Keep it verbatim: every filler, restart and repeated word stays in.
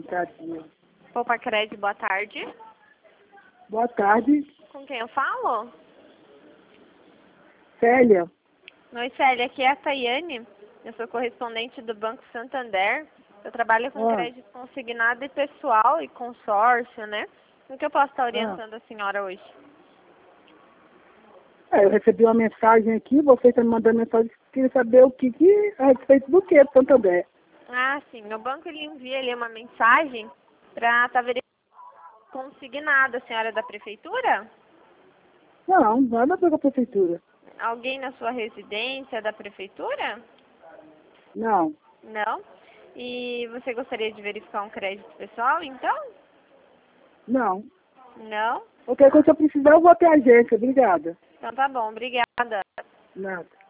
Tadinha. Poupa Crédito, boa tarde. Boa tarde, Com quem eu falo? Célia. Oi, Célia, aqui é a Tayane. Eu sou correspondente do Banco Santander. Eu trabalho com Ah. crédito consignado e pessoal e consórcio, né? O que eu posso estar orientando Ah. a senhora hoje? É, eu recebi uma mensagem aqui, você está me mandando mensagem, queria saber o que, que a respeito do que, Santander. Ah, sim. Meu banco ele envia ali uma mensagem para estar verificando consignado. A senhora é da prefeitura? Não, nada a ver com a prefeitura. Alguém na sua residência é da prefeitura? Não, Não? E você gostaria de verificar um crédito pessoal, então? não. Não? Qualquer coisa que eu precisar, eu vou até a agência. Obrigada. Então tá bom, obrigada. Nada.